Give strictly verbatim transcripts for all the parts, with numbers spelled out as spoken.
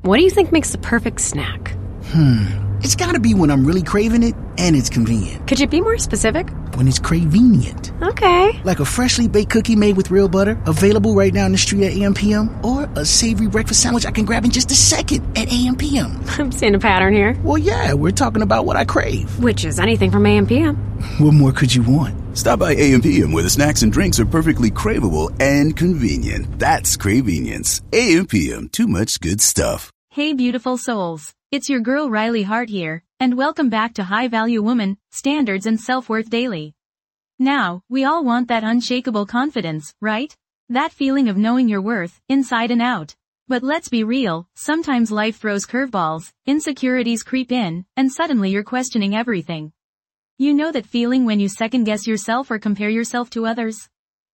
What do you think makes the perfect snack? Hmm, it's gotta be when I'm really craving it and it's convenient. Could you be more specific? When it's cravenient. Okay. Like a freshly baked cookie made with real butter, available right now in the street at A M P M, or a savory breakfast sandwich I can grab in just a second at A M P M. I'm seeing a pattern here. Well, yeah, we're talking about what I crave. Which is anything from A M P M. What more could you want? Stop by A M P M where the snacks and drinks are perfectly craveable and convenient. That's Cravenience. A M P M, too much good stuff. Hey beautiful souls, it's your girl Riley Hart here, and welcome back to High Value Woman, Standards and Self-Worth Daily. Now, we all want that unshakable confidence, right? That feeling of knowing your worth, inside and out. But let's be real, sometimes life throws curveballs, insecurities creep in, and suddenly you're questioning everything. You know that feeling when you second-guess yourself or compare yourself to others?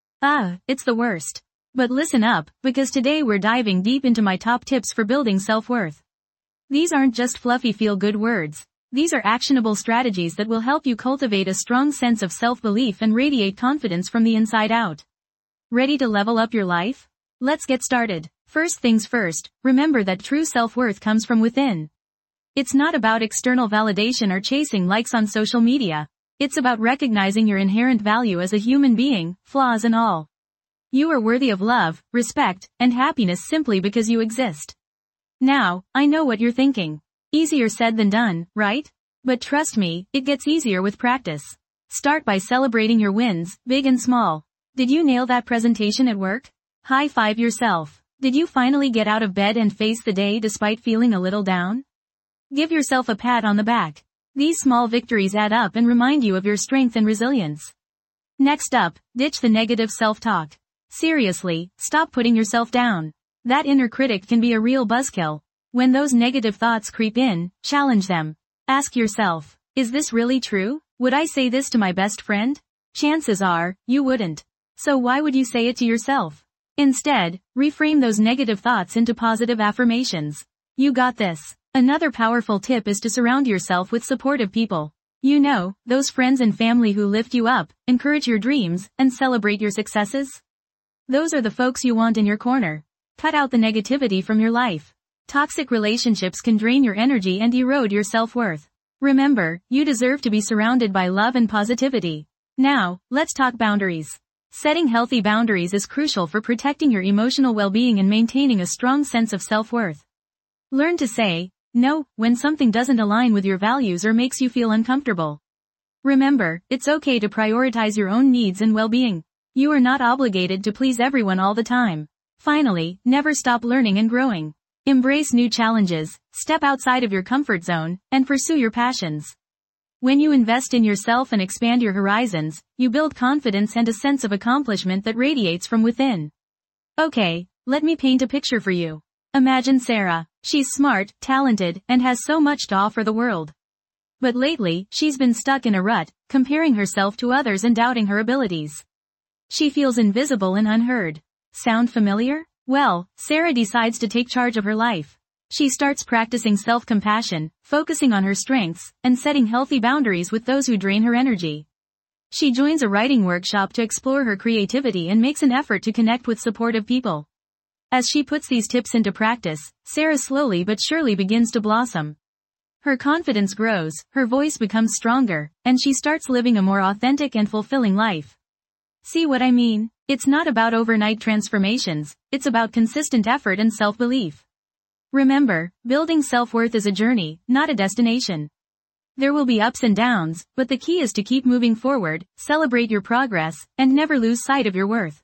Ah, it's the worst. But listen up, because today we're diving deep into my top tips for building self-worth. These aren't just fluffy feel-good words. These are actionable strategies that will help you cultivate a strong sense of self-belief and radiate confidence from the inside out. Ready to level up your life? Let's get started. First things first, remember that true self-worth comes from within. It's not about external validation or chasing likes on social media. It's about recognizing your inherent value as a human being, flaws and all. You are worthy of love, respect, and happiness simply because you exist. Now, I know what you're thinking. Easier said than done, right? But trust me, it gets easier with practice. Start by celebrating your wins, big and small. Did you nail that presentation at work? High five yourself. Did you finally get out of bed and face the day despite feeling a little down? Give yourself a pat on the back. These small victories add up and remind you of your strength and resilience. Next up, ditch the negative self-talk. Seriously, stop putting yourself down. That inner critic can be a real buzzkill. When those negative thoughts creep in, challenge them. Ask yourself, is this really true? Would I say this to my best friend? Chances are, you wouldn't. So why would you say it to yourself? Instead, reframe those negative thoughts into positive affirmations. You got this. Another powerful tip is to surround yourself with supportive people. You know, those friends and family who lift you up, encourage your dreams, and celebrate your successes. Those are the folks you want in your corner. Cut out the negativity from your life. Toxic relationships can drain your energy and erode your self-worth. Remember, you deserve to be surrounded by love and positivity. Now, let's talk boundaries. Setting healthy boundaries is crucial for protecting your emotional well-being and maintaining a strong sense of self-worth. Learn to say no when something doesn't align with your values or makes you feel uncomfortable. Remember, it's okay to prioritize your own needs and well-being. You are not obligated to please everyone all the time. Finally, never stop learning and growing. Embrace new challenges, step outside of your comfort zone, and pursue your passions. When you invest in yourself and expand your horizons, you build confidence and a sense of accomplishment that radiates from within. Okay, let me paint a picture for you. Imagine Sarah. She's smart, talented, and has so much to offer the world. But lately, she's been stuck in a rut, comparing herself to others and doubting her abilities. She feels invisible and unheard. Sound familiar? Well, Sarah decides to take charge of her life. She starts practicing self-compassion, focusing on her strengths, and setting healthy boundaries with those who drain her energy. She joins a writing workshop to explore her creativity and makes an effort to connect with supportive people. As she puts these tips into practice, Sarah slowly but surely begins to blossom. Her confidence grows, her voice becomes stronger, and she starts living a more authentic and fulfilling life. See what I mean? It's not about overnight transformations, it's about consistent effort and self-belief. Remember, building self-worth is a journey, not a destination. There will be ups and downs, but the key is to keep moving forward, celebrate your progress, and never lose sight of your worth.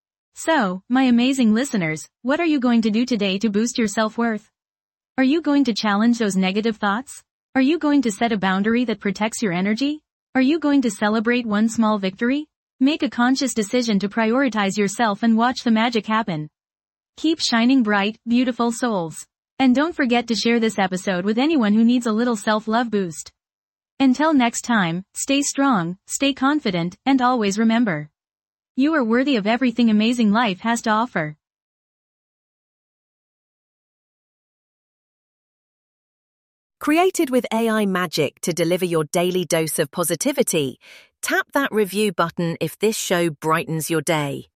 So, my amazing listeners, what are you going to do today to boost your self-worth? Are you going to challenge those negative thoughts? Are you going to set a boundary that protects your energy? Are you going to celebrate one small victory? Make a conscious decision to prioritize yourself and watch the magic happen. Keep shining bright, beautiful souls. And don't forget to share this episode with anyone who needs a little self-love boost. Until next time, stay strong, stay confident, and always remember, you are worthy of everything amazing life has to offer. Created with A I magic to deliver your daily dose of positivity, tap that review button if this show brightens your day.